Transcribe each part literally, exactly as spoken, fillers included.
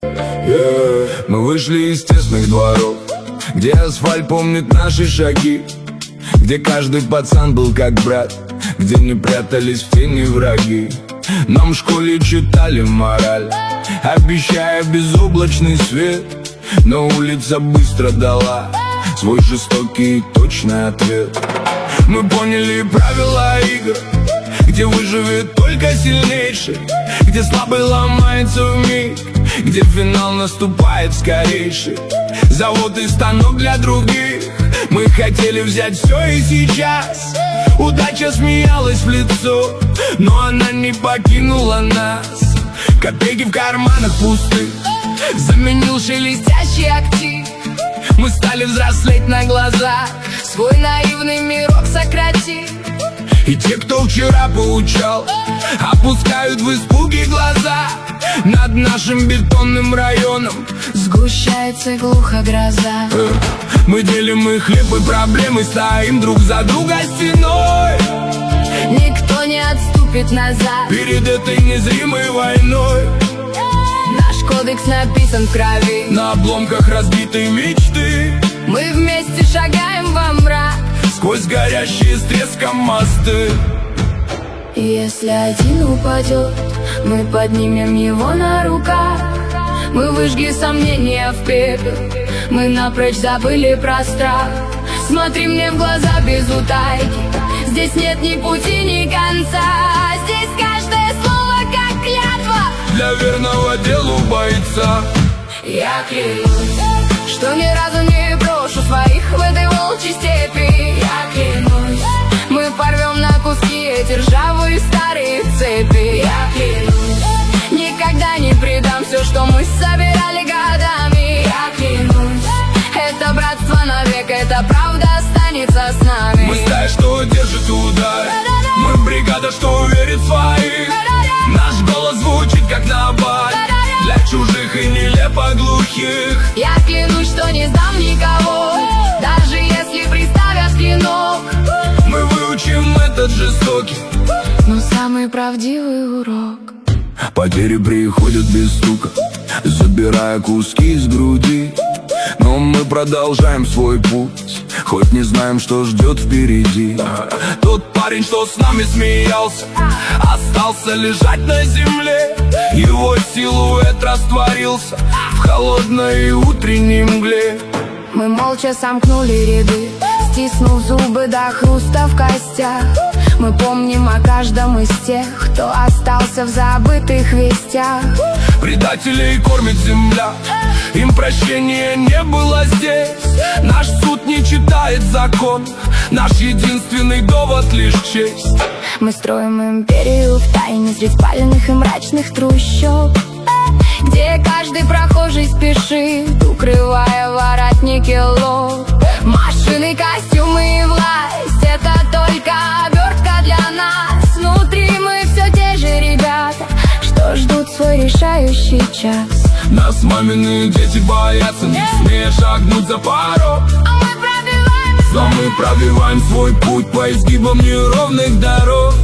yeah. Мы вышли из тесных дворов, где асфальт помнит наши шаги, где каждый пацан был как брат, где не прятались в тени враги. Нам в школе читали мораль, обещая безоблачный свет, но улица быстро дала свой жестокий и точный ответ. Мы поняли правила игр, где выживет только сильнейший, где слабый ломается вмиг, где финал наступает скорейший. Завод и станок для других. Мы хотели взять все и сейчас. Удача смеялась в лицо, но она не покинула нас. Копейки в карманах пустых заменил шелестящий актив. Мы стали взрослеть на глазах, свой наивный мирок сократив. И те, кто вчера поучал, опускают в испуге глаза. Над нашим бетонным районом сгущается глухо гроза. Мы делим и хлеб, и проблемы, стоим друг за друга стеной. Никто не отступит назад перед этой незримой войной. Наш кодекс написан в крови, на обломках разбитой мечты. Мы вместе шагаем во мрак, сквозь горящие с треском мосты. Если один упадет, мы поднимем его на руках. Мы выжгли сомнения в пепел, мы напрочь забыли про страх. Смотри мне в глаза без утайки, здесь нет ни пути, ни конца. Здесь каждое слово как клятва для верного делу бойца. Я клянусь, что ни разу не брошу своих в этой волчьей степи. Я клянусь, мы порвем на куски эти ржавые старые цепи. Я клянусь, никогда не предам все, что мы собирали годами. Я клянусь, это братство навек, эта правда останется с нами. Мы стая, что держит удар, мы бригада, что верит в своих. Наш голос звучит как набат для чужих и нелепо глухих. Я клянусь, что не сдам никого, даже если приставят клинок. Мы выучим этот жестокий, но самый правдивый урок. Потери приходят без стука, забирая куски из груди. Но мы продолжаем свой путь, хоть не знаем, что ждет впереди. Тот парень, что с нами смеялся, остался лежать на земле. Его силуэт растворился в холодной утренней мгле. Мы молча сомкнули ряды, стиснув зубы до хруста в костях. Мы помним о каждом из тех, кто остался в забытых вестях. Предателей кормит земля, им прощения не было здесь. Наш суд не читает закон, наш единственный довод лишь честь. Мы строим империю в тайне среди спаленных и мрачных трущоб, где каждый прохожий спешит, укрывая воротники лоб. Машины, костюмы и власть — это только обертка для нас. Внутри мы все те же ребята, что ждут свой решающий час. Нас мамины дети боятся, не смея шагнуть за порог. А мы пробиваем, но мы пробиваем свой путь по изгибам неровных дорог.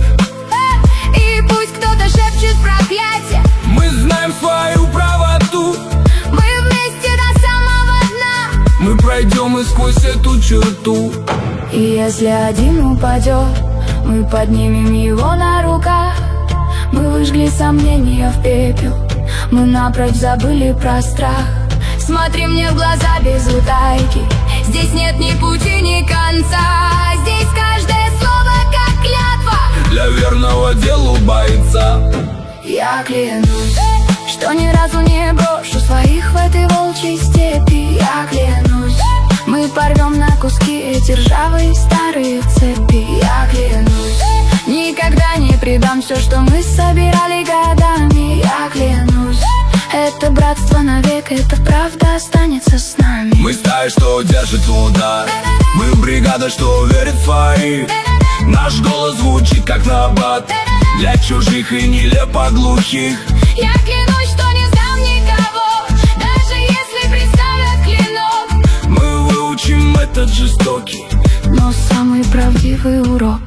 И пусть кто-то шепчет проклятие, мы знаем свою правоту. Мы вместе до самого дна, мы пройдем и сквозь эту черту. И если один упадет, мы поднимем его на руках. Мы выжгли сомнения в пепел, мы напрочь забыли про страх. Смотри мне в глаза без утайки, здесь нет ни пути, ни конца. Здесь каждое слово как клятва для верного делу бойца. Я клянусь, что ни разу не брошу своих в этой волчьей степи. Я клянусь, мы порвем на куски эти ржавые старые цепи. Я клянусь, никогда не предам все, что мы собирали годами. Я клянусь, это братство навек, эта правда останется с нами. Мы стая, что держит удар, мы бригада, что верит в своих. Наш голос звучит как набат для чужих и нелепо глухих. Я клянусь, что не сдам никого, даже если приставят клинок. Мы выучим этот жестокий, но самый правдивый урок.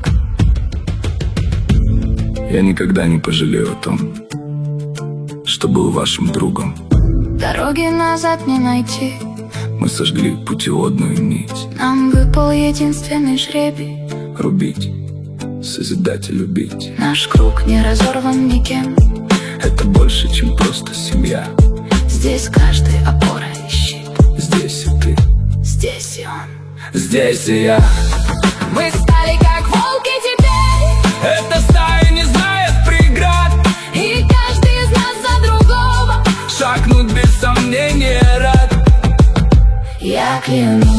Я никогда не пожалею о том, что был вашим другом. Дороги назад не найти. Мы сожгли путеводную нить. Нам выпал единственный жребий. Рубить, созидать и любить. Наш круг не разорван никем. Это больше, чем просто семья. Здесь каждый опора и щит. Здесь и ты, здесь и он, здесь и я. Мы стали как волки теперь. Эта стая не знает преград. И каждый из нас за другого шагнуть без сомнения рад. Я клянусь.